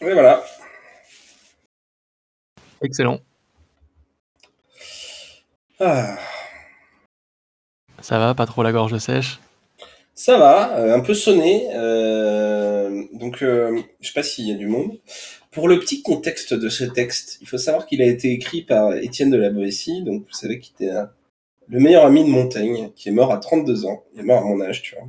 Et voilà. Excellent. Ah, Ça va, pas trop la gorge sèche? ça va, un peu sonné. Donc, je sais pas s'il y a du monde. Pour le petit contexte de ce texte, il faut savoir qu'il a été écrit par Étienne de la Boétie, donc vous savez qu'il était le meilleur ami de Montaigne, qui est mort à 32 ans. Il est mort à mon âge, tu vois.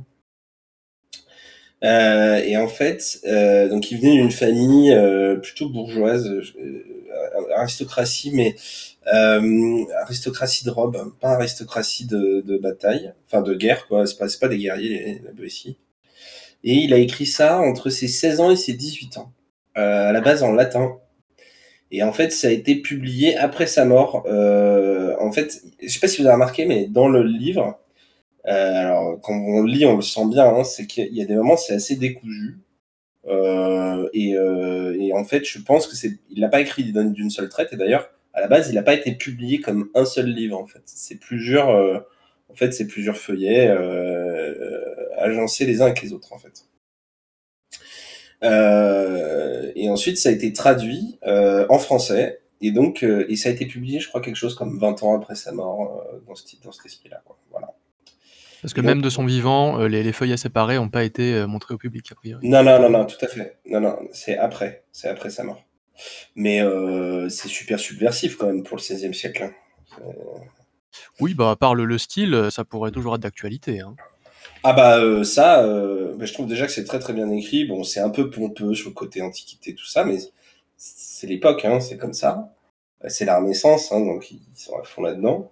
Et en fait, donc il venait d'une famille plutôt bourgeoise, aristocratie, mais aristocratie de robe, pas aristocratie de bataille, enfin de guerre, quoi. C'est pas des guerriers, la Boétie. Et il a écrit ça entre ses 16 ans et ses 18 ans, à la base en latin. Et en fait, ça a été publié après sa mort. En fait, je sais pas si vous avez remarqué, mais dans le livre, alors quand on le lit, on le sent bien, hein, c'est qu'il y a des moments, c'est assez décousu. Et en fait, je pense que il l'a pas écrit d'une seule traite. Et d'ailleurs, à la base, il n'a pas été publié comme un seul livre. En fait, c'est plusieurs feuillets agencés les uns avec les autres. En fait. Et ensuite, ça a été traduit en français. Et donc, et ça a été publié, je crois, quelque chose comme 20 ans après sa mort, dans cet esprit-là. Quoi. Voilà. Parce que Et donc, même de son vivant, les feuillets séparés n'ont pas été montrés au public, a priori. non, tout à fait. Non, c'est après sa mort. Mais c'est super subversif quand même pour le XVIe siècle. Hein. Oui, bah, à part le style, ça pourrait toujours être d'actualité, hein. Ah bah ça, bah, je trouve déjà que c'est très très bien écrit. Bon, c'est un peu pompeux sur le côté antiquité, tout ça, mais c'est l'époque, hein, c'est comme ça. C'est la Renaissance, hein, donc ils sont à fond là-dedans.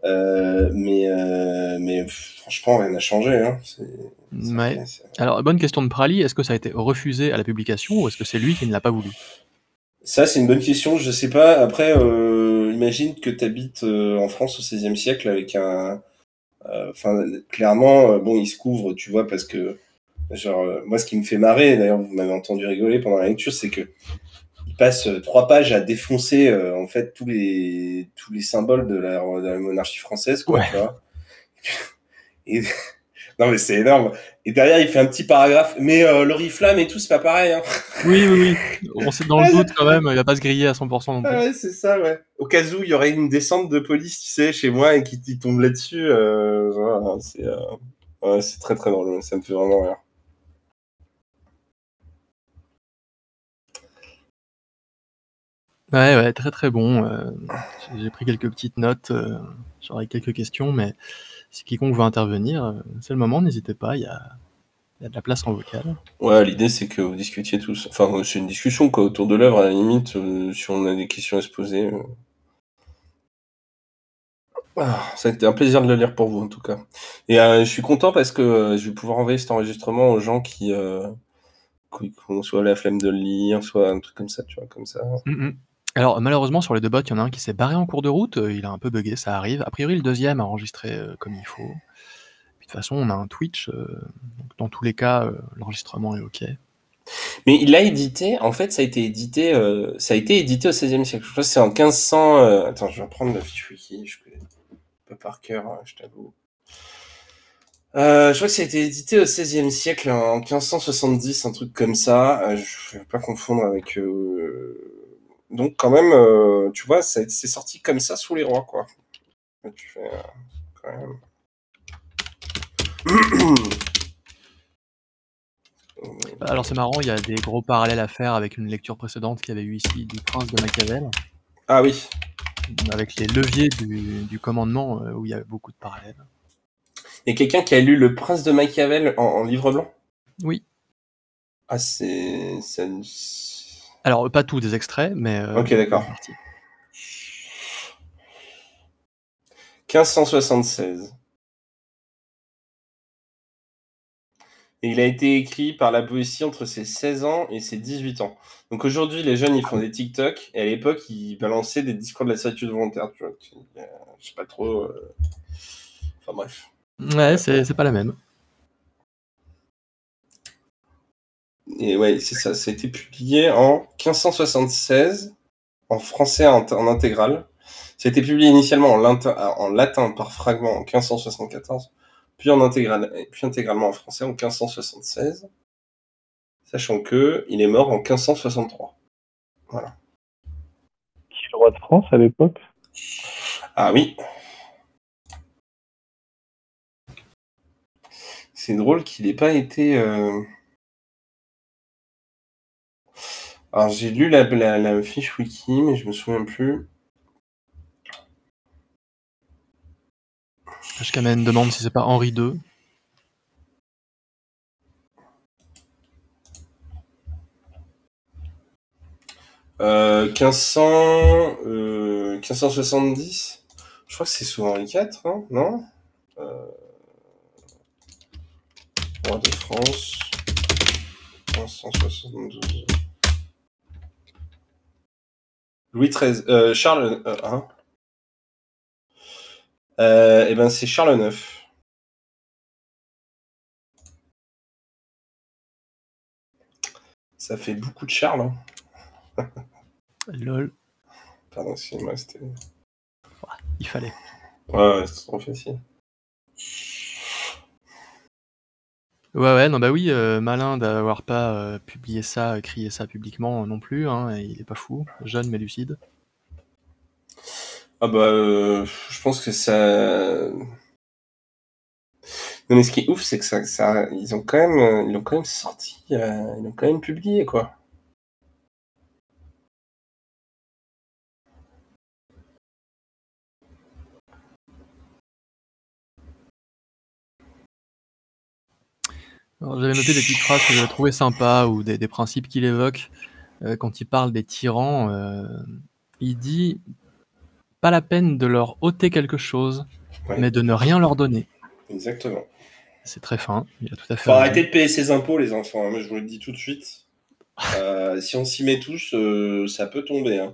Mais franchement, rien n'a changé. Hein. Ouais. Alors, bonne question de Prali, est-ce que ça a été refusé à la publication ou est-ce que c'est lui qui ne l'a pas voulu? Ça, c'est une bonne question, je sais pas. Après, imagine que tu habites en France au XVIe siècle avec un... Enfin, clairement, bon, il se couvre, tu vois, parce que... Genre, moi, ce qui me fait marrer, d'ailleurs, vous m'avez entendu rigoler pendant la lecture, c'est que il passe 3 pages à défoncer en fait tous les symboles de la monarchie française, quoi, Ouais. tu vois. Et non, mais c'est énorme. Et derrière, il fait un petit paragraphe. Mais l'oriflamme et tout, c'est pas pareil. Hein. Oui. On sait dans le doute quand même, il va pas se griller à 100% non Ah plus. ouais, c'est ça, ouais. Au cas où il y aurait une descente de police, tu sais, chez moi et qui tombe là-dessus, voilà, ouais, c'est très très drôle. Ça me fait vraiment rire. Ouais, très très bon. J'ai pris quelques petites notes, j'aurais quelques questions, mais si quiconque veut intervenir, c'est le moment, n'hésitez pas, il y a de la place en vocal. Ouais, l'idée c'est que vous discutiez tous. Enfin, c'est une discussion quoi autour de l'œuvre à la limite, si on a des questions à se poser. Ça a été un plaisir de le lire pour vous en tout cas. Et je suis content parce que je vais pouvoir envoyer cet enregistrement aux gens qui ont soit la flemme de le lire, soit un truc comme ça, tu vois, comme ça. Alors malheureusement sur les 2 bots, il y en a un qui s'est barré en cours de route, il a un peu buggé, ça arrive. A priori le deuxième a enregistré, comme il faut. Puis de toute façon on a un Twitch, donc dans tous les cas, l'enregistrement est OK. Mais il l'a édité, en fait, ça a été édité au XVIe siècle. Je crois que c'est en 1500. Attends, je vais reprendre la fiche wiki, je connais pas par cœur, je t'avoue. Je crois que ça a été édité au XVIe siècle, en 1570, un truc comme ça. Je vais pas confondre avec. Donc, quand même, tu vois, c'est sorti comme ça sous les rois, quoi. Et tu fais, quand même. Alors c'est marrant, il y a des gros parallèles à faire avec une lecture précédente qu'il y avait eu ici du Prince de Machiavel, Ah oui. avec les leviers du commandement, où il y a beaucoup de parallèles. Il y a quelqu'un qui a lu Le Prince de Machiavel en livre blanc? Oui. Ah, c'est. Alors pas tous des extraits, mais Ok, d'accord. une partie. 1576. Et il a été écrit par la Boétie entre ses 16 ans et ses 18 ans. Donc aujourd'hui, les jeunes, ils font des TikTok, et à l'époque, ils balançaient des discours de la servitude volontaire, tu vois. Je sais pas trop. Enfin bref. Ouais, c'est pas la même. Et ouais, c'est ça. Ça a été publié en 1576, en français en intégrale. Ça a été publié initialement en latin par fragment en 1574, puis intégralement en français en 1576. sachant que il est mort en 1563. Voilà. Qui est le roi de France à l'époque? Ah oui. C'est drôle qu'il n'ait pas été. Alors j'ai lu la fiche wiki, mais je me souviens plus. HKMN demande si c'est pas Henri II. Euh, 1570. Je crois que c'est sous Henri IV, hein, non? Roi de France. 1572. Louis XIII. Charles. Hein, eh ben c'est Charles IX. Ça fait beaucoup de Charles. Hein. Lol. Pardon, excusez-moi, c'était. Il fallait. Ouais, c'est trop facile. Ouais, non, bah oui, malin d'avoir pas publié ça, crié ça publiquement non plus, hein, et il est pas fou, jeune mais lucide. Ah bah, je pense que ça. Non mais ce qui est ouf, c'est que ça, ils ont quand même, ils l'ont quand même sorti, ils l'ont quand même publié quoi. Alors, j'avais noté des petites phrases que j'avais trouvées sympas ou des principes qu'il évoque quand il parle des tyrans. Il dit pas la peine de leur ôter quelque chose, Ouais. mais de ne rien leur donner. Exactement. C'est très fin, il a tout à fait Faut raison. arrêter de payer ses impôts, les enfants. Hein. Moi, je vous le dis tout de suite. Si on s'y met tous, ça peut tomber. Hein.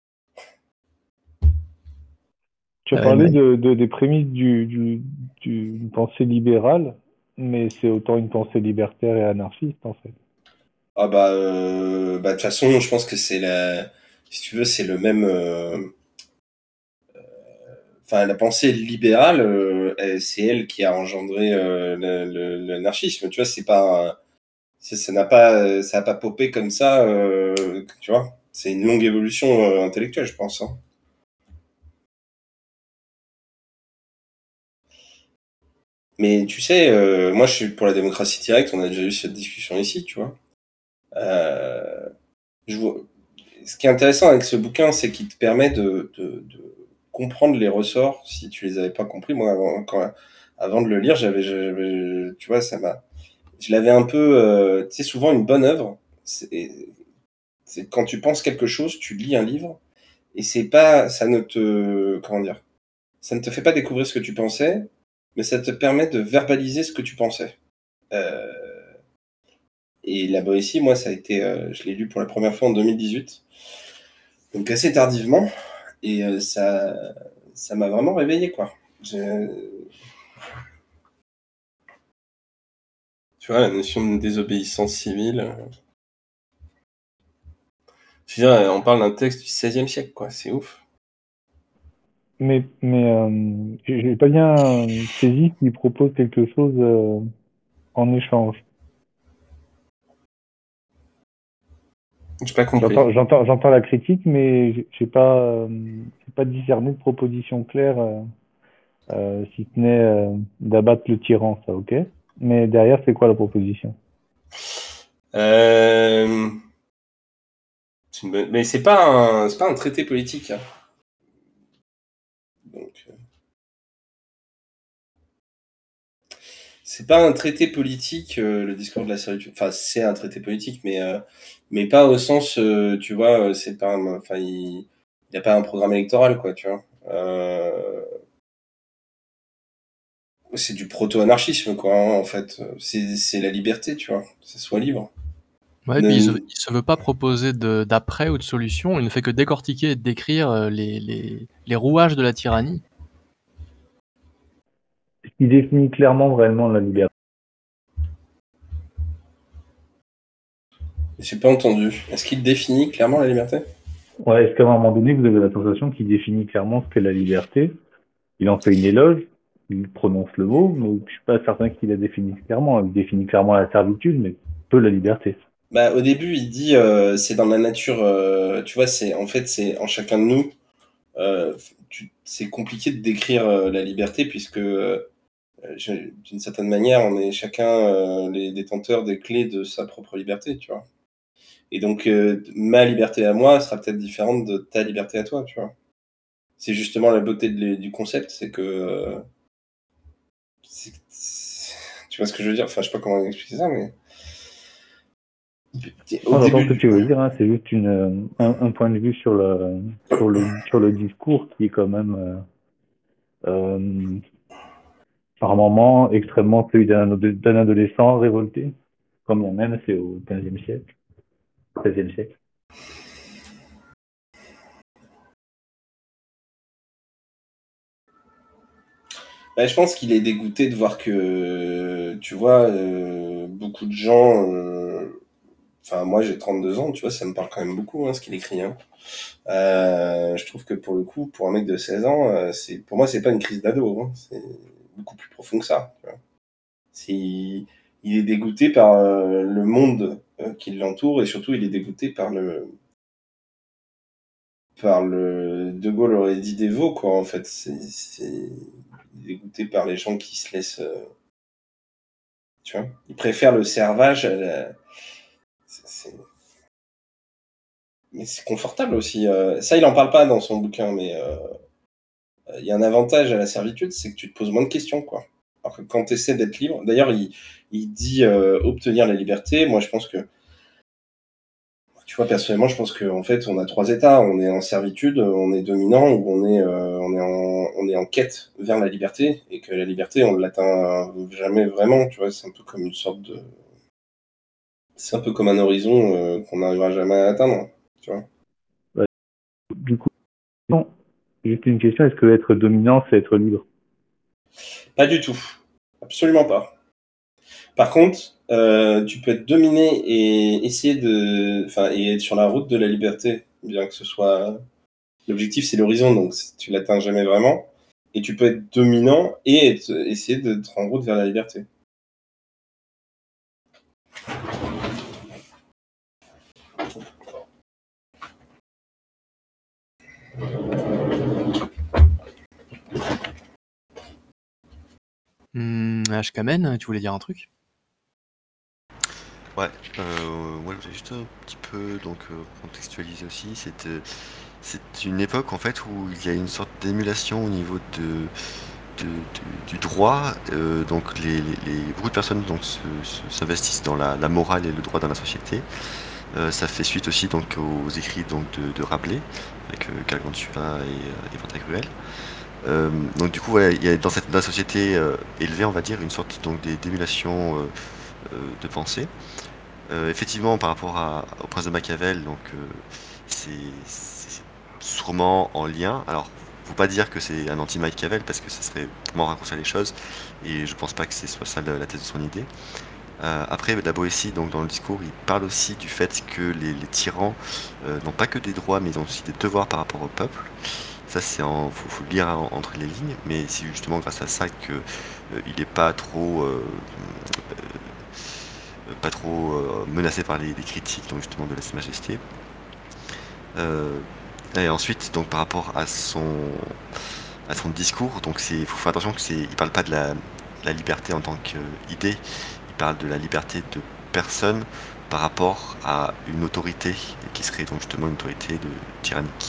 Tu as parlé des prémices d'une pensée libérale, mais c'est autant une pensée libertaire et anarchiste, en fait. Ah bah, de toute façon, je pense que c'est la, si tu veux, c'est le même. Enfin, la pensée libérale, c'est elle qui a engendré l'anarchisme. Tu vois, c'est pas, ça n'a pas popé comme ça. Tu vois, c'est une longue évolution intellectuelle, je pense. Hein. Mais tu sais, moi, je suis pour la démocratie directe. On a déjà eu cette discussion ici, tu vois. Je vois. Ce qui est intéressant avec ce bouquin, c'est qu'il te permet de comprendre les ressorts si tu les avais pas compris. Moi, avant de le lire, tu vois, je l'avais un peu, tu sais, souvent une bonne œuvre, c'est quand tu penses quelque chose, tu lis un livre et c'est pas, ça ne te, comment dire, ça ne te fait pas découvrir ce que tu pensais, mais ça te permet de verbaliser ce que tu pensais. Euh, et la Boétie, moi, ça a été, je l'ai lu pour la première fois en 2018, donc assez tardivement. Et ça m'a vraiment réveillé, quoi. Tu vois, la notion de désobéissance civile. Je veux dire, on parle d'un texte du XVIe siècle, quoi. C'est ouf. Mais j'ai pas bien saisi qu'il propose quelque chose en échange. J'ai pas compris. J'entends la critique, mais j'ai pas discerné de proposition claire, si ce n'est d'abattre le tyran, ça, ok. Mais derrière, c'est quoi la proposition? Euh... Mais c'est pas un traité politique. Hein. Donc, c'est pas un traité politique, le discours de la servitude. Enfin, c'est un traité politique, mais pas au sens, tu vois, c'est pas, enfin, il n'y a pas un programme électoral, quoi, tu vois. C'est du proto-anarchisme, quoi, hein, en fait. C'est la liberté, tu vois. C'est soit libre. Ouais, et puis il se veut pas proposer d'après ou de solution, il ne fait que décortiquer et décrire les rouages de la tyrannie. Il définit clairement vraiment la liberté. J'ai pas entendu. Est-ce qu'il définit clairement la liberté? Ouais, est-ce qu'à un moment donné, vous avez la sensation qu'il définit clairement ce qu'est la liberté? Il en fait une éloge, il prononce le mot, mais je suis pas certain qu'il la définisse clairement. Il définit clairement la servitude, mais peu la liberté. Bah, au début, il dit c'est dans la nature, tu vois, c'est en fait c'est en chacun de nous. C'est compliqué de décrire la liberté puisque d'une certaine manière, on est chacun les détenteurs des clés de sa propre liberté, tu vois. Et donc ma liberté à moi sera peut-être différente de ta liberté à toi, tu vois. C'est justement la beauté du concept, c'est que tu vois ce que je veux dire? Enfin, je sais pas comment expliquer ça, mais au On entend début ce que tu veux dire, hein, c'est juste un point de vue sur le discours qui est quand même euh, par moment extrêmement celui d'un adolescent révolté, comme bien même c'est au XVe siècle, XVIe siècle. bah, je pense qu'il est dégoûté de voir que, tu vois, beaucoup de gens. Enfin, moi j'ai 32 ans, tu vois, ça me parle quand même beaucoup, hein, ce qu'il écrit. Hein. Je trouve que pour le coup, pour un mec de 16 ans, pour moi, c'est pas une crise d'ado. Hein, c'est beaucoup plus profond que ça. Tu vois. Il est dégoûté par le monde qui l'entoure et surtout, il est dégoûté par le. De Gaulle aurait dit des veaux, quoi, en fait. Il est dégoûté par les gens qui se laissent. Tu vois, il préfère le servage mais c'est confortable aussi. Ça, il en parle pas dans son bouquin, mais il y a un avantage à la servitude, c'est que tu te poses moins de questions, quoi. Alors que quand tu essaies d'être libre, d'ailleurs, il dit obtenir la liberté. Moi, je pense que, tu vois, personnellement, je pense qu'en fait, on a trois états. On est en servitude, on est dominant, ou on est en quête vers la liberté, et que la liberté, on ne l'atteint jamais vraiment. Tu vois, c'est un peu comme un horizon qu'on n'arrivera jamais à atteindre. Tu vois. Ouais. Du coup, non, juste une question, est-ce que être dominant, c'est être libre? Pas du tout, absolument pas. Par contre, tu peux être dominé et essayer enfin, et être sur la route de la liberté, bien que ce soit. L'objectif, c'est l'horizon, donc tu l'atteins jamais vraiment. Et tu peux être dominant et essayer d'être en route vers la liberté. Ashkamen, tu voulais dire un truc? Ouais, moi je voulais juste un petit peu donc contextualiser aussi. C'est une époque en fait où il y a une sorte d'émulation au niveau du droit. Donc beaucoup de personnes donc s'investissent dans la morale et le droit dans la société. Ça fait suite aussi donc aux écrits donc de Rabelais avec Gargantua et Pantagruel. Donc du coup ouais, il y a dans la société élevée on va dire une sorte donc d'émulation de pensée. Effectivement, par rapport au prince de Machiavel, donc c'est sûrement en lien. Alors, faut pas dire que c'est un anti-Machiavel parce que ce serait vraiment raccourcir les choses, et je pense pas que ce soit ça la thèse de son idée. Après, la Boétie, donc dans le discours, il parle aussi du fait que les tyrans n'ont pas que des droits, mais ils ont aussi des devoirs par rapport au peuple. Ça, faut le lire entre les lignes, mais c'est justement grâce à ça que il n'est pas trop menacé par les critiques donc justement de lèse-majesté. Et ensuite, donc par rapport à son discours, donc il faut faire attention il parle pas de la liberté en tant qu'idée, il parle de la liberté de personne par rapport à une autorité qui serait donc justement une autorité tyrannique.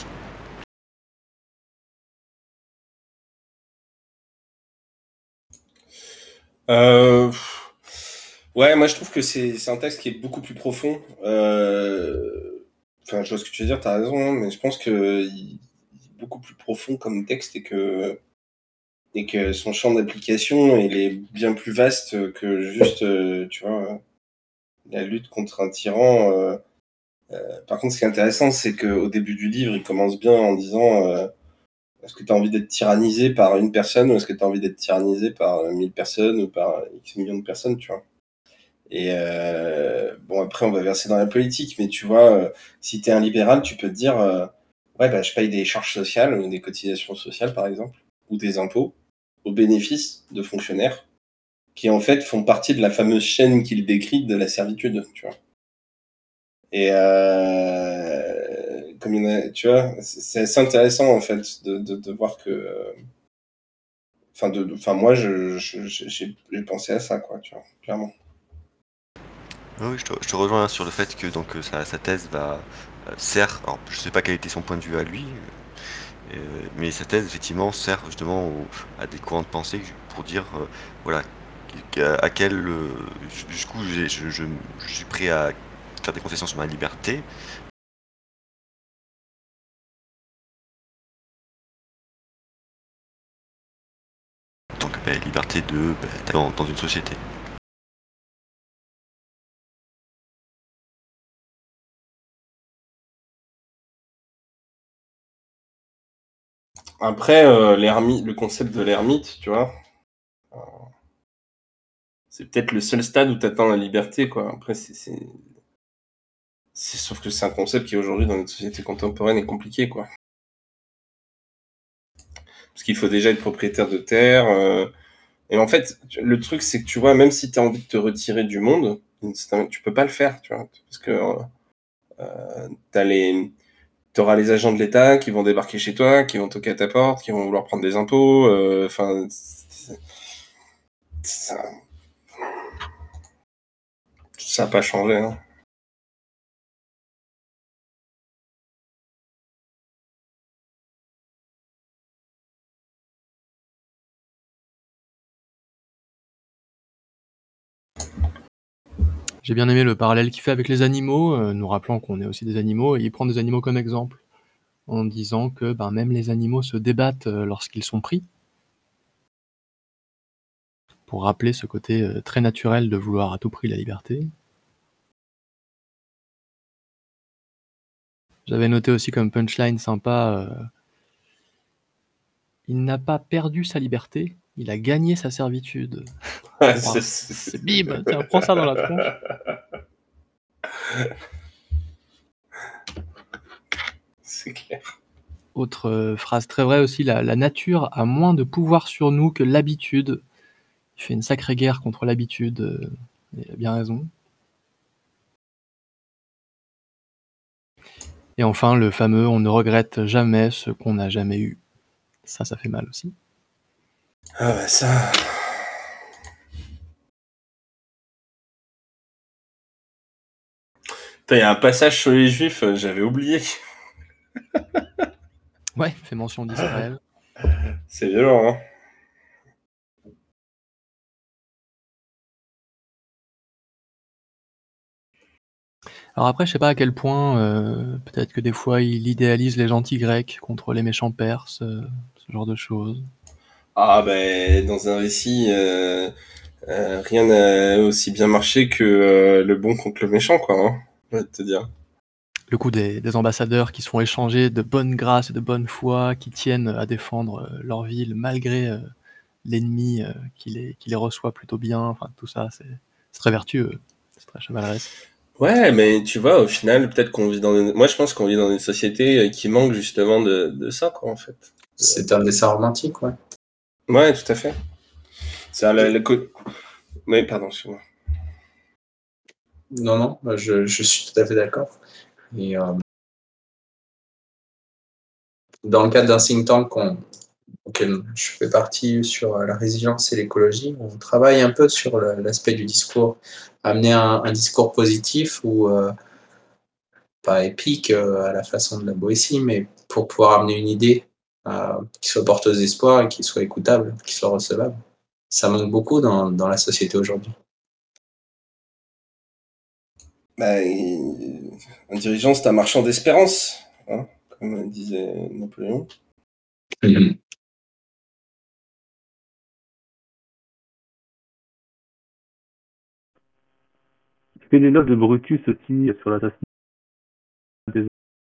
Euh, Ouais, moi je trouve que c'est un texte qui est beaucoup plus profond. Enfin, je vois ce que tu veux dire, t'as raison, hein, mais je pense que il est beaucoup plus profond comme texte et que son champ d'application il est bien plus vaste que juste, tu vois, la lutte contre un tyran. Par contre, ce qui est intéressant, c'est qu'au début du livre, il commence bien en disant est-ce que tu as envie d'être tyrannisé par une personne ou est-ce que tu as envie d'être tyrannisé par 1000 personnes ou par X millions de personnes, tu vois. Et bon, après, on va verser dans la politique, mais tu vois, si tu es un libéral, tu peux te dire ouais, bah, je paye des charges sociales ou des cotisations sociales, par exemple, ou des impôts au bénéfice de fonctionnaires qui, en fait, font partie de la fameuse chaîne qu'il décrit de la servitude, tu vois. Et comme il y en a, tu vois, c'est assez intéressant en fait de voir que, enfin moi j'ai pensé à ça quoi, tu vois, clairement. Oui, je te rejoins sur le fait que donc sa thèse va sert. Alors, je sais pas quel était son point de vue à lui, mais sa thèse effectivement sert justement à des courants de pensée pour dire voilà à quel jusqu'où je suis prêt à faire des concessions sur ma liberté. Donc liberté de dans une société. Après, le concept de l'ermite, tu vois, c'est peut-être le seul stade où tu atteins la liberté, quoi. Après, sauf que c'est un concept qui aujourd'hui dans notre société contemporaine est compliqué, quoi. Parce qu'il faut déjà être propriétaire de terre. Et en fait, le truc, c'est que tu vois, même si tu as envie de te retirer du monde, tu peux pas le faire, tu vois. Parce que t'auras les agents de l'État qui vont débarquer chez toi, qui vont toquer à ta porte, qui vont vouloir prendre des impôts. Enfin, ça n'a pas changé, hein. J'ai bien aimé le parallèle qu'il fait avec les animaux, nous rappelant qu'on est aussi des animaux, et il prend des animaux comme exemple, en disant que même les animaux se débattent lorsqu'ils sont pris, pour rappeler ce côté très naturel de vouloir à tout prix la liberté. J'avais noté aussi comme punchline sympa, il n'a pas perdu sa liberté, il a gagné sa servitude. Ouais, Wow. C'est bim, tiens, prends ça dans la tronche. C'est clair. Autre phrase très vraie aussi, la nature a moins de pouvoir sur nous que l'habitude. Il fait une sacrée guerre contre l'habitude, il a bien raison. Et enfin, le fameux « on ne regrette jamais ce qu'on n'a jamais eu ». Ça fait mal aussi. Ah bah ça... Il y a un passage sur les juifs, j'avais oublié. Ouais, fait mention d'Israël. C'est violent, hein. Alors après, je sais pas à quel point, peut-être que des fois il idéalise les gentils grecs contre les méchants perses, ce genre de choses. Ah ben, dans un récit, rien n'a aussi bien marché que le bon contre le méchant, quoi, hein, je vais te dire. Le coup des ambassadeurs qui se font échanger de bonne grâce et de bonne foi, qui tiennent à défendre leur ville malgré l'ennemi qui les reçoit plutôt bien, enfin tout ça, c'est très vertueux, c'est très chevaleresque. Ouais, mais tu vois, au final, peut-être qu'on vit moi, je pense qu'on vit dans une société qui manque justement de ça, quoi, en fait. C'est un dessin romantique, ouais. Ouais, tout à fait. C'est Oui, pardon, excuse-moi. Non, je suis tout à fait d'accord. Et dans le cadre d'un think tank auquel je fais partie sur la résilience et l'écologie, on travaille un peu sur l'aspect du discours, amener un discours positif ou pas épique à la façon de la Boétie, mais pour pouvoir amener une idée qui soit porteuse d'espoir et qui soit écoutable, qui soit recevable. Ça manque beaucoup dans la société aujourd'hui. Bah, un dirigeant, c'est un marchand d'espérance, hein, comme disait Napoléon. Mhm. Est-ce que les notes de Brutus aussi sur l'assassinat des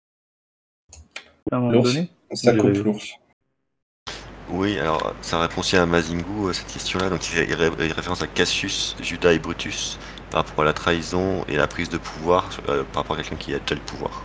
à un moment L'ours, donné? ça J'ai coupe rêvé. l'ours. Oui, alors ça répond aussi à Mazingu, cette question-là. Donc il référence à Cassius, Judas et Brutus par rapport à la trahison et la prise de pouvoir par rapport à quelqu'un qui a déjà le pouvoir.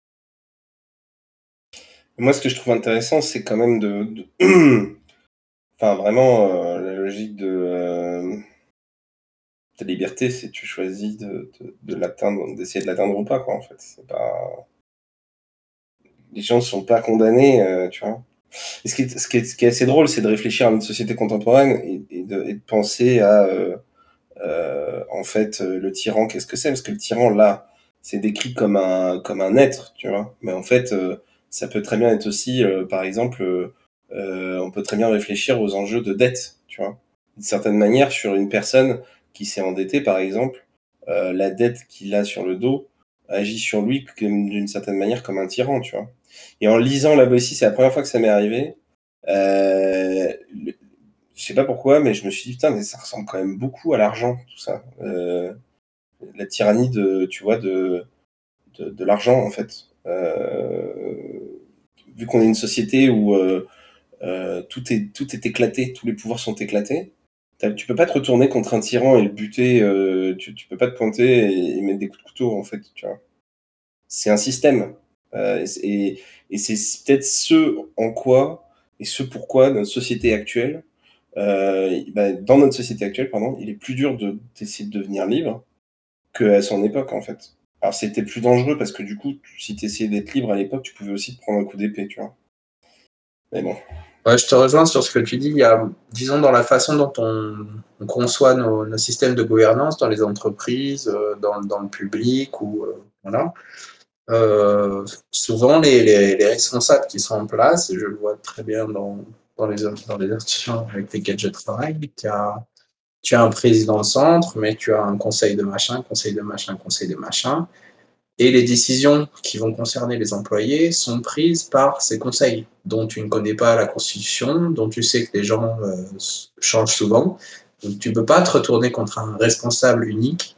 Moi, ce que je trouve intéressant, c'est quand même Enfin, vraiment, la logique de liberté, c'est tu choisis de l'atteindre, d'essayer de l'atteindre ou pas, quoi, en fait. C'est pas... Les gens sont pas condamnés, tu vois. Et ce qui est assez drôle, c'est de réfléchir à notre société contemporaine et de penser à, en fait, le tyran, qu'est-ce que c'est? Parce que le tyran, là, c'est décrit comme un être, tu vois. Mais en fait, ça peut très bien être aussi, par exemple, on peut très bien réfléchir aux enjeux de dette, tu vois. D'une certaine manière, sur une personne qui s'est endettée, par exemple, la dette qu'il a sur le dos agit sur lui d'une certaine manière comme un tyran, tu vois. Et en lisant là-bas aussi, c'est la première fois que ça m'est arrivé. Je sais pas pourquoi, mais je me suis dit, putain, mais ça ressemble quand même beaucoup à l'argent, tout ça. La tyrannie tu vois, de l'argent, en fait. Vu qu'on est une société où tout est éclaté, tous les pouvoirs sont éclatés, tu peux pas te retourner contre un tyran et le buter, tu peux pas te pointer et mettre des coups de couteau, en fait, tu vois. C'est un système. Et c'est peut-être ce en quoi et ce pourquoi notre société actuelle, dans notre société actuelle, pardon, il est plus dur d'essayer de devenir libre qu'à son époque, en fait. Alors c'était plus dangereux parce que du coup, si tu essayais d'être libre à l'époque, tu pouvais aussi te prendre un coup d'épée, tu vois. Mais bon. Ouais, je te rejoins sur ce que tu dis. Il y a, disons, dans la façon dont on conçoit nos systèmes de gouvernance dans les entreprises, dans le public, ou voilà. Souvent, les responsables qui sont en place, et je le vois très bien dans les institutions avec lesquelles je travaille, tu as un président au centre, mais tu as un conseil de machin, conseil de machin, conseil de machin. Et les décisions qui vont concerner les employés sont prises par ces conseils, dont tu ne connais pas la constitution, dont tu sais que les gens changent souvent. Donc tu ne peux pas te retourner contre un responsable unique,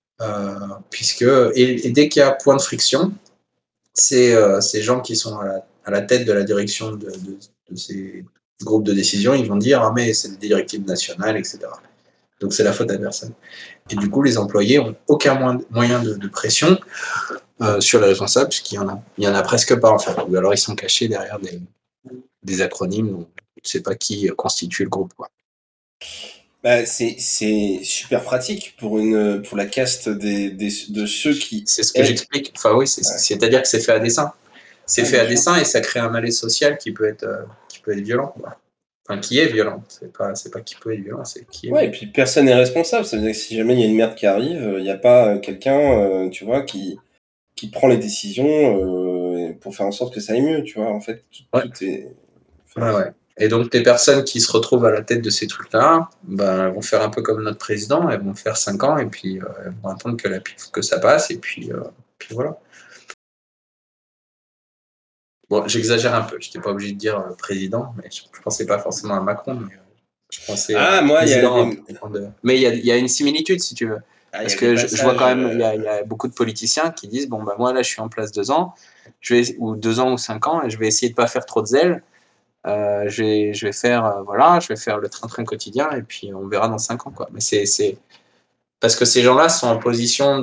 et dès qu'il y a point de friction, ces gens qui sont à la tête de la direction de ces groupes de décision, ils vont dire « Ah mais c'est une directive nationale, etc. » Donc c'est la faute à personne. Et du coup, les employés n'ont aucun moyen de pression sur les responsables, puisqu'il y en a presque pas en fait. Ou alors ils sont cachés derrière des acronymes, donc tu ne sais pas qui constitue le groupe, quoi. Bah, c'est super pratique pour la caste de ceux qui... C'est ce que j'explique. Enfin oui, c'est-à-dire que c'est fait à dessein. C'est fait à dessein et ça crée un malaise social qui peut être violent, quoi. Enfin, qui est violent. C'est pas qui peut être violent, c'est qui est Ouais, et violent. puis personne n'est responsable. Ça veut dire que si jamais il y a une merde qui arrive, il n'y a pas quelqu'un, tu vois, qui prend les décisions pour faire en sorte que ça aille mieux, tu vois. En fait, Ouais. tout est... Ouais. Et donc, les personnes qui se retrouvent à la tête de ces trucs-là, elles vont faire un peu comme notre président, elles vont faire 5 ans et puis elles vont attendre que ça passe et puis voilà. Bon, j'exagère un peu, je n'étais pas obligé de dire président, mais je pensais pas forcément à Macron, mais je pensais Ah, à moi, il y a président. des... Mais il y a une similitude, si tu veux. Ah, il y Parce a des que je vois passages... quand même, il y a beaucoup de politiciens qui disent, bon, moi là, je suis en place 2 ans, ou 2 ans ou 5 ans, et je vais essayer de pas faire trop de zèle. Je vais faire je vais faire le train-train quotidien et puis on verra dans 5 ans, quoi. Mais c'est parce que ces gens-là sont en position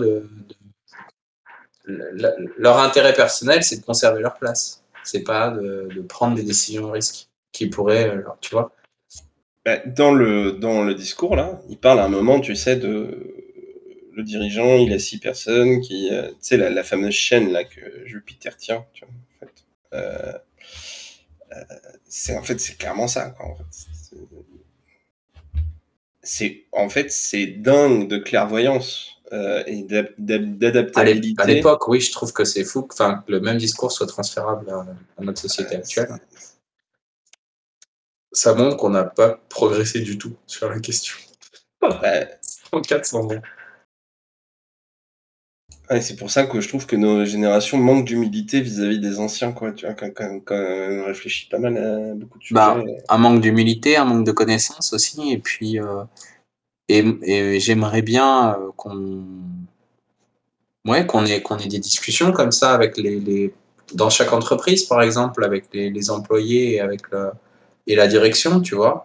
leur intérêt personnel, c'est de conserver leur place. C'est pas de prendre des décisions au risque qui pourraient, tu vois. Dans le discours, là, il parle à un moment, tu sais, le dirigeant, il a 6 personnes qui... tu sais, la fameuse chaîne, là, que Jupiter tient, tu vois, en fait. En fait, c'est clairement ça, quoi, en fait. En fait, c'est dingue de clairvoyance et d'adaptabilité. À l'époque, oui, je trouve que c'est fou que le même discours soit transférable à notre société actuelle. Ça montre qu'on n'a pas progressé du tout sur la question. En 400 ans. Ouais, c'est pour ça que je trouve que nos générations manquent d'humilité vis-à-vis des anciens, quoi. Tu vois, quand on réfléchit pas mal à beaucoup de sujets. Un manque d'humilité, un manque de connaissances aussi, et puis et j'aimerais bien qu'on ait des discussions comme ça avec dans chaque entreprise, par exemple, avec les employés et et la direction, tu vois,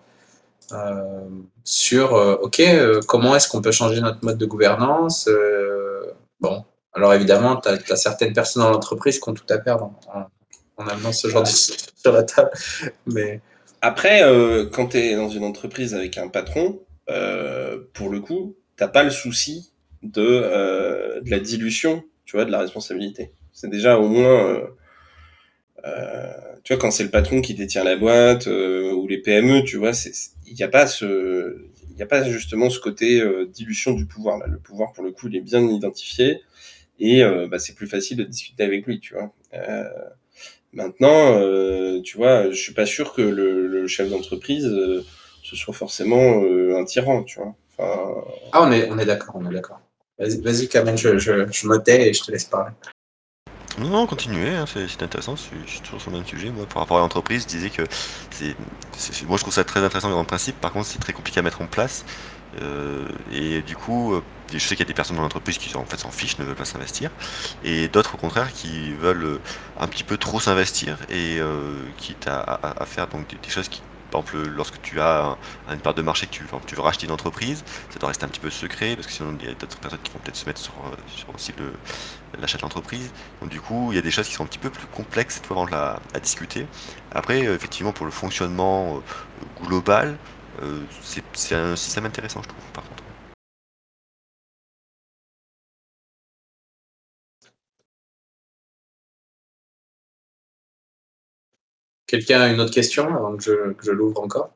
sur comment est-ce qu'on peut changer notre mode de gouvernance. Bon, alors évidemment, tu as certaines personnes dans l'entreprise qui ont tout à perdre en amenant ce genre de discussion sur la table, mais Après, quand tu es dans une entreprise avec un patron, pour le coup, t'as pas le souci de la dilution, tu vois, de la responsabilité. C'est déjà au moins, tu vois, quand c'est le patron qui détient la boîte ou les PME, tu vois, il n'y a pas il y a pas justement ce côté dilution du pouvoir là. Le pouvoir, pour le coup, il est bien identifié et bah, c'est plus facile de discuter avec lui, tu vois. Maintenant, tu vois, je suis pas sûr que le chef d'entreprise ce soit forcément un tyran, tu vois. Enfin, Ah, on est d'accord, on est d'accord. Vas-y, Kamel, je me tais et je te laisse parler. Non, continuez, hein, c'est intéressant, je suis toujours sur le même sujet. Moi, par rapport à l'entreprise, je disais que moi je trouve ça très intéressant dans le principe, par contre c'est très compliqué à mettre en place. Et du coup, je sais qu'il y a des personnes dans l'entreprise qui en fait s'en fichent, ne veulent pas s'investir, et d'autres au contraire qui veulent un petit peu trop s'investir et quitte à faire donc des choses qui, par exemple, lorsque tu as une part de marché que tu veux racheter une entreprise, ça doit rester un petit peu secret parce que sinon il y a d'autres personnes qui vont peut-être se mettre sur aussi l'achat de l'entreprise. Donc du coup, il y a des choses qui sont un petit peu plus complexes cette fois avant à discuter. Après, effectivement, pour le fonctionnement global, c'est un système intéressant, je trouve, par contre. Quelqu'un a une autre question avant que je l'ouvre encore?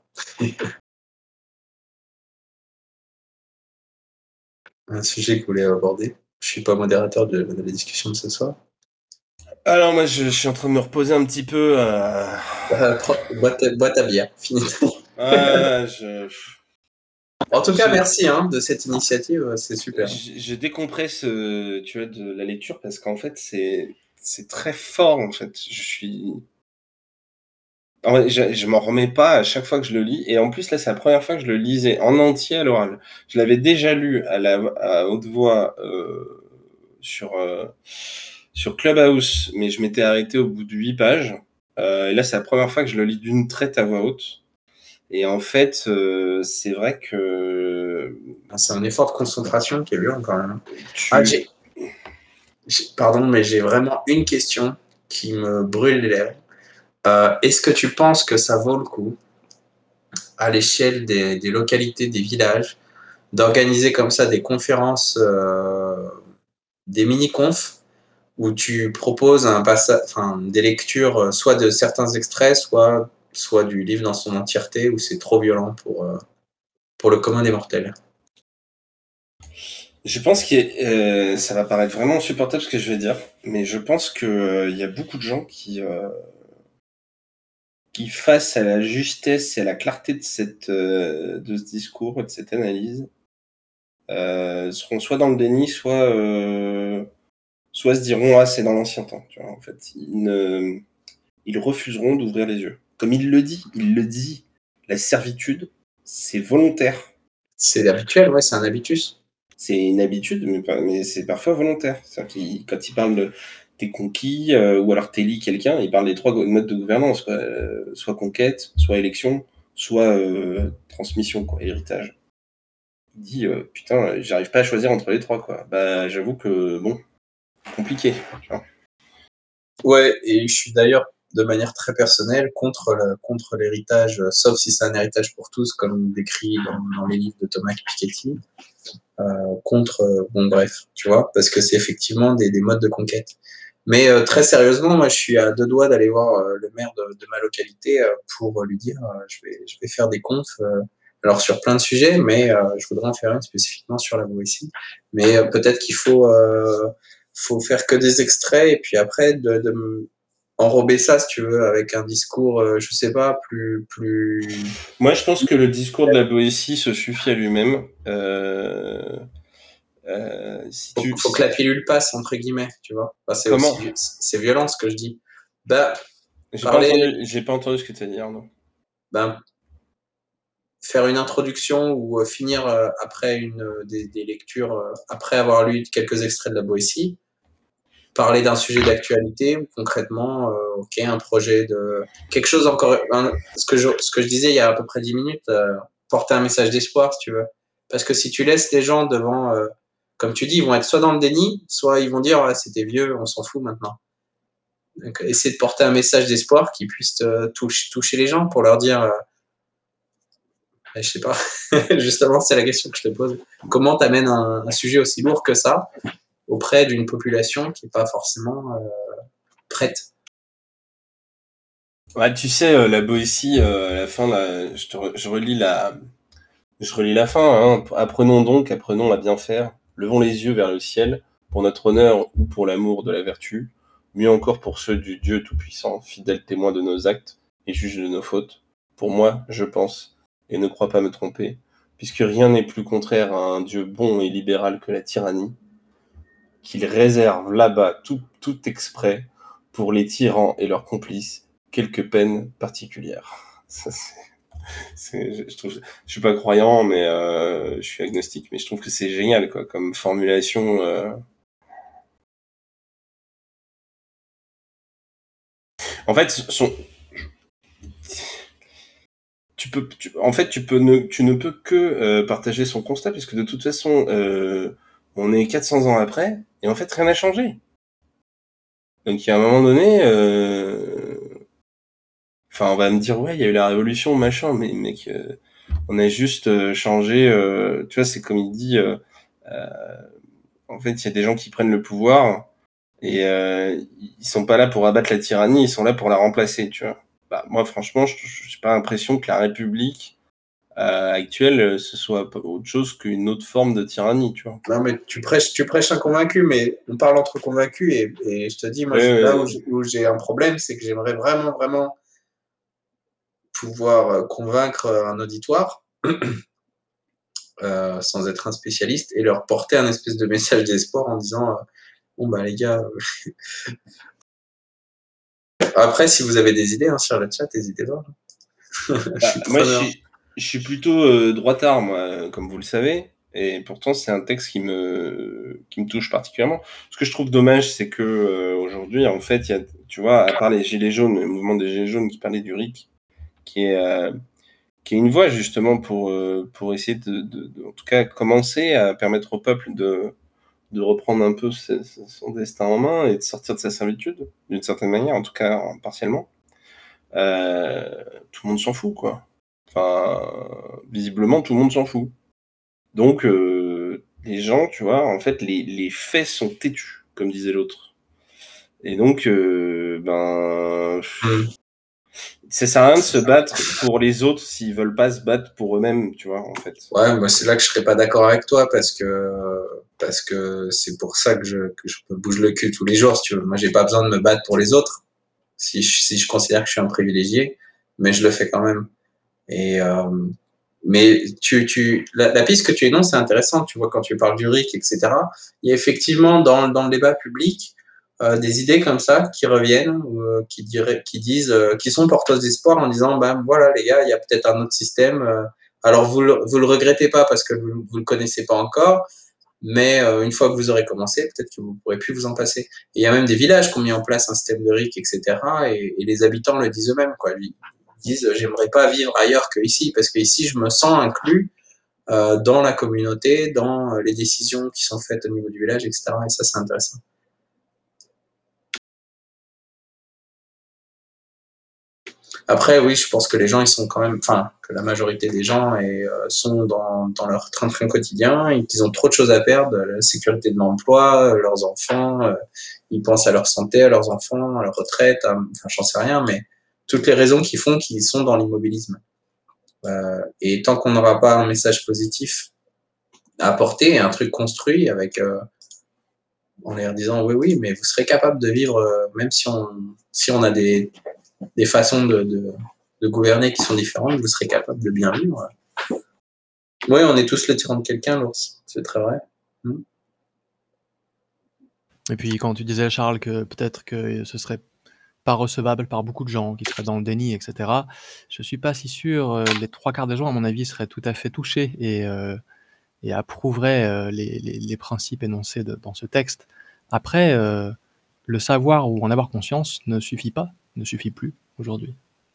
Un sujet que vous voulez aborder? Je suis pas modérateur de la discussion de ce soir. alors moi, je suis en train de me reposer un petit peu. Boîte à bière, fini. Ah, je, En tout cas, je, merci de cette initiative, c'est super. je décompresse, tu vois, de la lecture parce qu'en fait, c'est très fort en fait. Je suis En vrai, je m'en remets pas à chaque fois que je le lis. Et en plus, là, c'est la première fois que je le lisais en entier à l'oral. Je l'avais déjà lu à haute voix sur Clubhouse, mais je m'étais arrêté au bout de 8 pages. Et là, c'est la première fois que je le lis d'une traite à voix haute. Et en fait, c'est vrai que C'est un effort de concentration qui est violent quand même. Ah, tu... pardon, mais j'ai vraiment une question qui me brûle les lèvres. Est-ce que tu penses que ça vaut le coup, à l'échelle des localités, des villages, d'organiser comme ça des conférences, des mini-confs, où tu proposes des lectures, soit de certains extraits, soit du livre dans son entièreté, où c'est trop violent pour le commun des mortels? Je pense que ça va paraître vraiment insupportable ce que je vais dire, mais je pense que il y a beaucoup de gens qui face à la justesse et à la clarté de ce discours et de cette analyse, seront soit dans le déni, soit se diront ah c'est dans l'ancien temps. Tu vois, en fait, ils refuseront d'ouvrir les yeux. Comme il le dit, la servitude, c'est volontaire. C'est habituel, ouais, c'est un habitus. C'est une habitude, mais c'est parfois volontaire. C'est-à-dire quand il parle de t'es conquis, ou alors t'élis quelqu'un, il parle des 3 modes de gouvernance, quoi. Soit conquête, soit élection, soit transmission, quoi, héritage. Il dit putain, j'arrive pas à choisir entre les 3, quoi. Bah j'avoue que bon, compliqué. Tu vois. Ouais, et je suis d'ailleurs de manière très personnelle contre l'héritage, sauf si c'est un héritage pour tous, comme décrit dans les livres de Thomas Piketty. Bon bref, tu vois, parce que c'est effectivement des modes de conquête. Mais très sérieusement, moi je suis à 2 doigts d'aller voir le maire de ma localité pour lui dire je vais faire des confs, alors sur plein de sujets, mais je voudrais en faire une spécifiquement sur la Boétie. Mais peut-être qu'il faut faire que des extraits et puis après enrober ça, si tu veux, avec un discours, je sais pas, plus. Moi, je pense que le discours de la Boétie se suffit à lui-même. Si tu, Faut que la pilule passe, entre guillemets, tu vois. Enfin, comment c'est violent ce que je dis. Bah, J'ai pas entendu ce que tu as dit, Arnaud. ben, faire une introduction ou finir après des lectures, après avoir lu quelques extraits de la Boétie, parler d'un sujet d'actualité, ou concrètement, ok, un projet quelque chose encore, ce que je disais il y a à peu près 10 minutes, porter un message d'espoir, si tu veux. Parce que si tu laisses les gens devant, comme tu dis, ils vont être soit dans le déni, soit ils vont dire, ah, c'était vieux, on s'en fout maintenant. Donc, essayer de porter un message d'espoir qui puisse toucher les gens pour leur dire, je sais pas, justement, c'est la question que je te pose. Comment t'amènes un sujet aussi lourd que ça auprès d'une population qui n'est pas forcément prête? Ouais, tu sais, la Boétie, à la fin, là, je relis la fin, hein. Apprenons à bien faire, levons les yeux vers le ciel, pour notre honneur ou pour l'amour de la vertu, mieux encore pour ceux du Dieu Tout-Puissant, fidèle témoin de nos actes et juge de nos fautes. Pour moi, je pense, et ne crois pas me tromper, puisque rien n'est plus contraire à un Dieu bon et libéral que la tyrannie, qu'il réserve là-bas tout exprès pour les tyrans et leurs complices quelques peines particulières. Ça, je trouve, je suis pas croyant, mais je suis agnostique, mais je trouve que c'est génial, quoi, comme formulation. En fait, tu ne peux que partager son constat, puisque de toute façon, on est 400 ans après, et en fait, rien n'a changé. Donc, il y a un moment donné, enfin, on va me dire, ouais, il y a eu la révolution, machin, mais mec, on a juste changé, tu vois, c'est comme il dit, en fait, il y a des gens qui prennent le pouvoir, et ils sont pas là pour abattre la tyrannie, ils sont là pour la remplacer, tu vois. Bah, moi, franchement, je n'ai pas l'impression que la République actuelle, ce soit autre chose qu'une autre forme de tyrannie, tu vois. Non, mais tu prêches un convaincu, mais on parle entre convaincus, et je te dis, moi, là où j'ai un problème, c'est que j'aimerais vraiment, vraiment pouvoir convaincre un auditoire, sans être un spécialiste, et leur porter un espèce de message d'espoir en disant, bon, bah, les gars, après, si vous avez des idées, hein, sur le chat, n'hésitez pas. Je suis Moi, preneur. je suis plutôt droitard, moi, comme vous le savez. Et pourtant, c'est un texte qui me touche particulièrement. Ce que je trouve dommage, c'est que aujourd'hui, en fait, il y a, tu vois, à part les Gilets jaunes, le mouvement des Gilets jaunes qui parlait du RIC, qui est une voie justement pour essayer en tout cas, commencer à permettre au peuple de reprendre un peu son destin en main et de sortir de sa servitude, d'une certaine manière, en tout cas partiellement. Tout le monde s'en fout, quoi. Enfin, visiblement, tout le monde s'en fout. Donc, les gens, tu vois, en fait, les faits sont têtus, comme disait l'autre. Et donc, ça sert à rien de se battre pour les autres s'ils veulent pas se battre pour eux-mêmes, tu vois, en fait. Ouais, moi, c'est là que je serais pas d'accord avec toi, parce que c'est pour ça que je me bouge le cul tous les jours, si tu veux. Moi, j'ai pas besoin de me battre pour les autres, si je considère que je suis un privilégié, mais je le fais quand même. Et mais la piste que tu énonces, c'est intéressant. Tu vois, quand tu parles du RIC, etc., il y a effectivement dans le débat public des idées comme ça qui reviennent, qui disent, qui sont porteuses d'espoir, en disant, ben voilà les gars, il y a peut-être un autre système. Alors vous le regrettez pas parce que vous le connaissez pas encore, mais une fois que vous aurez commencé, peut-être que vous pourrez plus vous en passer. Et il y a même des villages qui ont mis en place un système de RIC, etc., et les habitants le disent eux-mêmes, quoi. Ils disent, j'aimerais pas vivre ailleurs que ici, parce que ici je me sens inclus dans la communauté, dans les décisions qui sont faites au niveau du village, etc. Et ça, c'est intéressant. Après, oui, je pense que les gens, ils sont quand même, enfin, que la majorité des gens sont dans leur train-train quotidien, et qu'ils ont trop de choses à perdre, la sécurité de l'emploi, leurs enfants, ils pensent à leur santé, à leurs enfants, à leur retraite, enfin, j'en sais rien, mais toutes les raisons qui font qu'ils sont dans l'immobilisme. Et tant qu'on n'aura pas un message positif à apporter, un truc construit avec, en leur disant oui, mais vous serez capable de vivre, même si on a des façons de gouverner qui sont différentes, vous serez capable de bien vivre. Oui, on est tous le tyran de quelqu'un, l'ours, c'est très vrai. Et puis quand tu disais, Charles, que peut-être que ce serait pas recevable par beaucoup de gens, qui seraient dans le déni, etc., je suis pas si sûr. Les 3/4 des gens, à mon avis, seraient tout à fait touchés et approuveraient les principes énoncés dans ce texte. Après, le savoir ou en avoir conscience ne suffit plus aujourd'hui.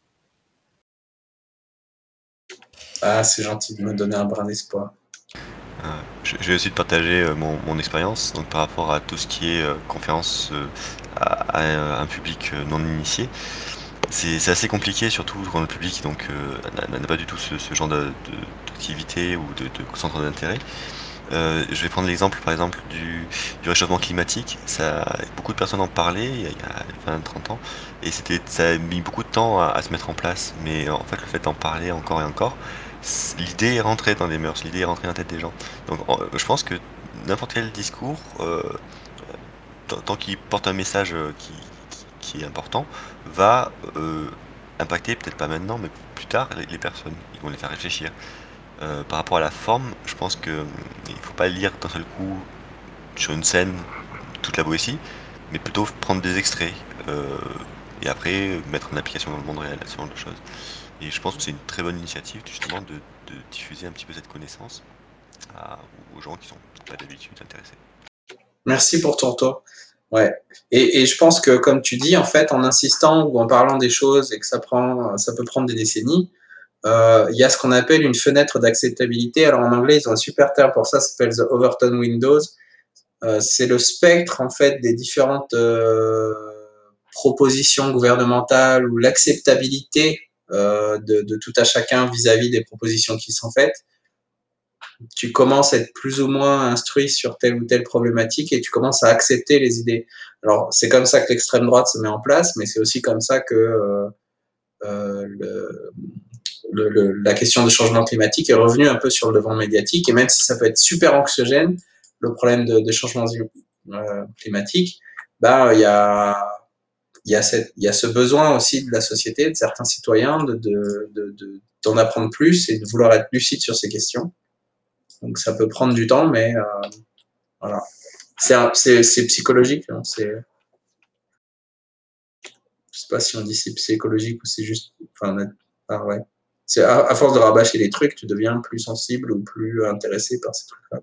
Ah, c'est gentil de me donner un brin d'espoir. Je vais aussi te partager mon expérience donc par rapport à tout ce qui est conférence un public non initié. C'est assez compliqué, surtout quand le public donc n'a pas du tout ce genre d'activité ou de centre d'intérêt. Je vais prendre l'exemple, par exemple, du réchauffement climatique. Beaucoup de personnes en parlaient il y a 20-30 ans, et ça a mis beaucoup de temps à se mettre en place. Mais en fait, le fait d'en parler encore et encore, l'idée est rentrée dans les mœurs, l'idée est rentrée dans la tête des gens. Donc, je pense que n'importe quel discours, tant qu'il porte un message qui est important, va impacter, peut-être pas maintenant, mais plus tard, les personnes. Ils vont les faire réfléchir. Par rapport à la forme, je pense que il faut pas lire d'un seul coup sur une scène toute la Boétie, mais plutôt prendre des extraits et après mettre en application dans le monde réel, ce genre de choses. Et je pense que c'est une très bonne initiative justement de diffuser un petit peu cette connaissance aux gens qui sont pas d'habitude intéressés. Merci pour ton retour. Ouais. Et je pense que, comme tu dis, en fait, en insistant ou en parlant des choses et que ça peut prendre des décennies, il y a ce qu'on appelle une fenêtre d'acceptabilité. Alors en anglais, ils ont un super terme pour ça, ça s'appelle the Overton Windows. C'est le spectre en fait des différentes propositions gouvernementales ou l'acceptabilité de tout à chacun vis-à-vis des propositions qui sont faites. Tu commences à être plus ou moins instruit sur telle ou telle problématique et tu commences à accepter les idées. Alors c'est comme ça que l'extrême droite se met en place, mais c'est aussi comme ça que la question du changement climatique est revenue un peu sur le devant médiatique, et même si ça peut être super anxiogène, le problème de changement climatique, il y a ce besoin aussi de la société, de certains citoyens, d'en apprendre plus et de vouloir être lucide sur ces questions. Donc ça peut prendre du temps, mais voilà. C'est psychologique. Hein, je sais pas si on dit c'est psychologique ou c'est juste. Enfin, ouais. C'est à force de rabâcher les trucs, tu deviens plus sensible ou plus intéressé par ces trucs-là.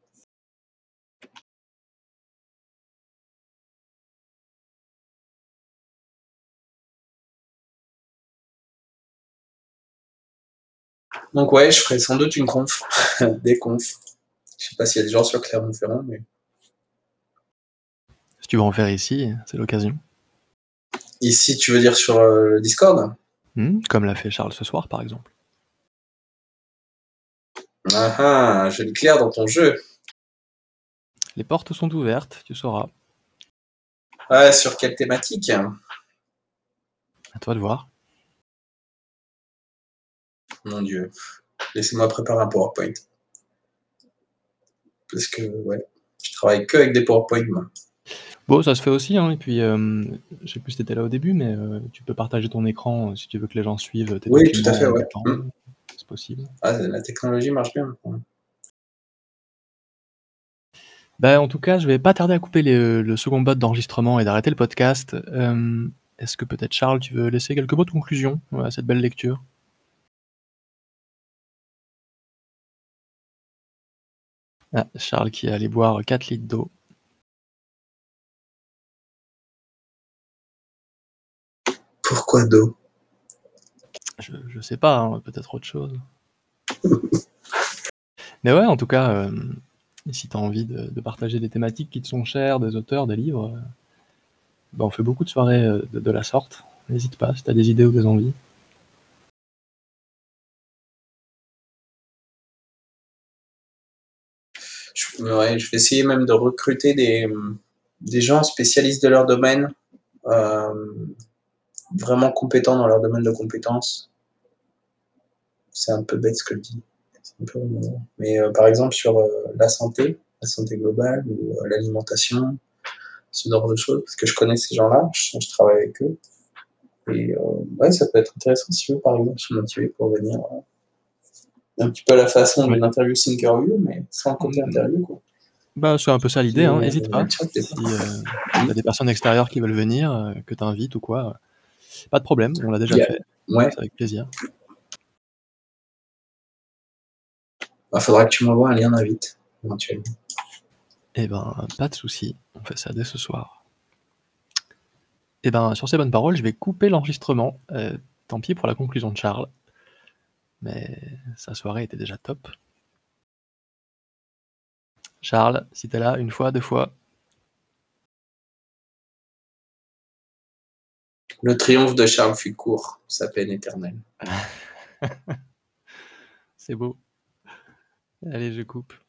Donc ouais, je ferai sans doute une conf, des confs. Je sais pas s'il y a des gens sur Clermont-Ferrand, mais Si tu veux en faire ici, c'est l'occasion. ici, tu veux dire sur le Discord? Comme l'a fait Charles ce soir, par exemple. Ah ah, joli clair dans ton jeu. Les portes sont ouvertes, tu sauras. Ouais, sur quelle thématique? À toi de voir. Mon Dieu. Laissez-moi préparer un PowerPoint. Parce que, ouais, je travaille que avec des PowerPoint, moi. Bon, ça se fait aussi, hein, et puis je sais plus si t'étais là au début, mais tu peux partager ton écran si tu veux que les gens suivent tes Oui, tout à documents fait, en ouais. même temps. C'est possible. Ah, la technologie marche bien. Bah, en tout cas, je vais pas tarder à couper le second bot d'enregistrement et d'arrêter le podcast. Est-ce que peut-être Charles, tu veux laisser quelques mots de conclusion à cette belle lecture? Ah, Charles qui est allé boire 4 litres d'eau. Pourquoi d'eau? Je sais pas, hein, peut-être autre chose. Mais ouais, en tout cas, si t'as envie de partager des thématiques qui te sont chères, des auteurs, des livres, on fait beaucoup de soirées de la sorte. N'hésite pas si t'as des idées ou des envies. Ouais, je vais essayer même de recruter des gens spécialistes de leur domaine, euh, vraiment compétents dans leur domaine de compétences. C'est un peu bête ce que je dis. Mais par exemple sur la santé globale ou l'alimentation, ce genre de choses, parce que je connais ces gens-là, je travaille avec eux. Et ouais, ça peut être intéressant si eux, par exemple, sont motivés pour venir un petit peu à la façon Ouais. d'une interview Thinkerview, mais sans le côté interview, quoi. Bah, c'est un peu ça l'idée, hein. Hésite pas. Chat, Si t'as des personnes extérieures qui veulent venir, que t'invites ou quoi, pas de problème, on l'a déjà fait. Ouais, C'est avec plaisir. faudra que tu m'envoies un lien d'invite, éventuellement. Eh ben, pas de souci, on fait ça dès ce soir. Eh ben, sur ces bonnes paroles, je vais couper l'enregistrement. Tant pis pour la conclusion de Charles, mais sa soirée était déjà top. Charles, si t'es là, une fois, deux fois. Le triomphe de Charles fut court, sa peine éternelle. C'est beau. Allez, je coupe.